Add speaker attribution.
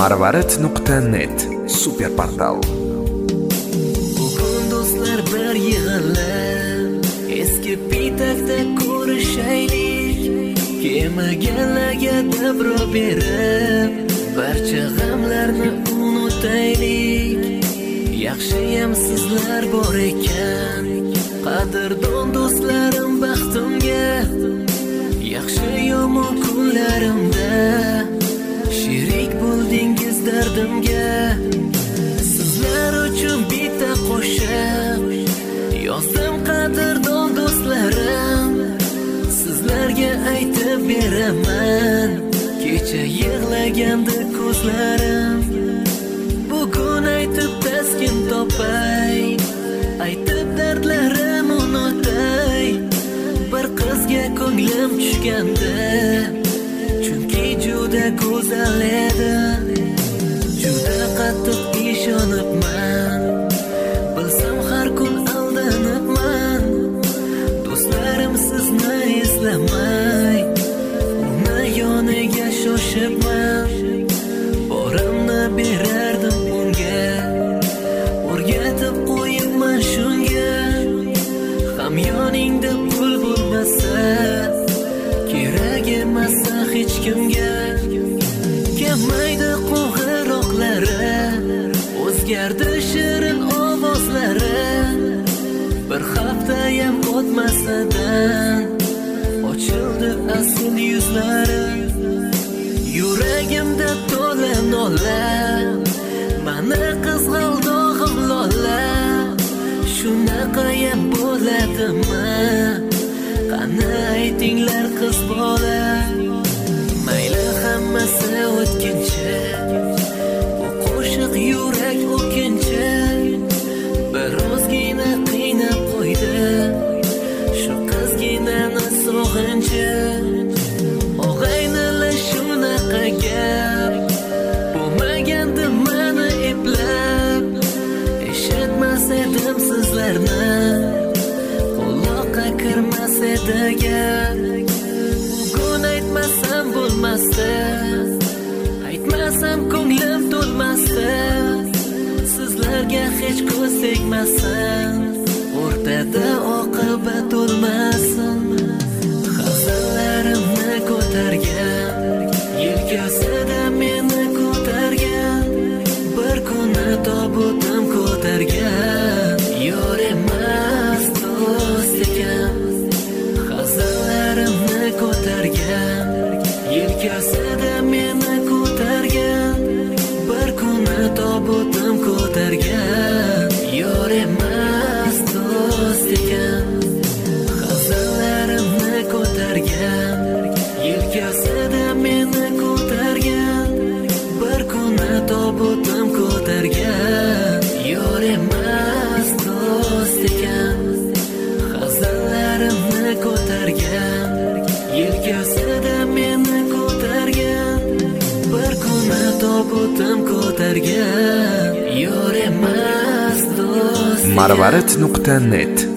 Speaker 1: marvarid.net super portal.
Speaker 2: Bugun do'stlar bir yig'ilib, eski pitakda ko'rishaylik. Kemaganlarga dabro berib, barcha g'amlarni unutaylik. Yaxshiyam sizlar bor ekan, qadrdon do'stlarim baxtimga. Yaxshi yomon kunlarimda sherik bo'ldingiz dardimga. Sizlar uchun bitta qo'shiq yozdim qadrdon do'stlarim. Sizlarga aytib beraman, kecha yig'laganda ko'zlarim. Bugun aytib taskin topay, aytib dardlarim unutay. Bir qizga ko'nglim tushganda, chunki juda go'zal edi. Juda qattiq ishonibman, bilsam har kun aldanibman. Do'stlarim sizni eslamay, uni yoniga shoshibman. Borimni berardim unga, o'rgatib qo'yibman shunga. Ham yoningda pul bo'lmasa, kerak emassa hech kimga. Kelmaydi qo'ng'iroqlari, o'zgardi shirin ovozlari. Bir haftayam o'tmasidan ochildi asl yuzlari. Yuragimda to'la nola, mana qizg'aldog'im lola. Shunaqayam bo'ladimi? Qani aytinglar qiz bola. Mayli hammasi o'tkinchi, bu qo'shiq yurak o'kinchi. Birozgina qiynab qo'ydi shu qizginani sog'inchi. Og'aynilar shunaqa gap bo'lmagandi mani eplab. Eshitmas edim sizlarni, quloqqa kirmas edi gap. Bugun aytmasam bo'lmasdi, aytmasam ko'nglim to'lmasdi. Sizlarga hech ko'z tegmasin, o'rtada oqibat bo'lmasin. Hazallarimni ko'targan, yelkasida meni ko'targan. Bir kuni tobutim ko'targan, yor emas do'st ekan. Hazallarimni ko'targan, yelkasida meni ko'targan. Bir kuni tobutim ko'targan, yor emas do'st ekan. Hazallarimni ko'targan, yelkasida meni ko'targan. Bir kuni tobutim ko'targan, yor emas do'st ekan. Hazallarimni ko'targan, yelkasida meni ko'targan. Bir kuni tobutim ko'targan, yor emas do'st ekan.
Speaker 1: marvarid.net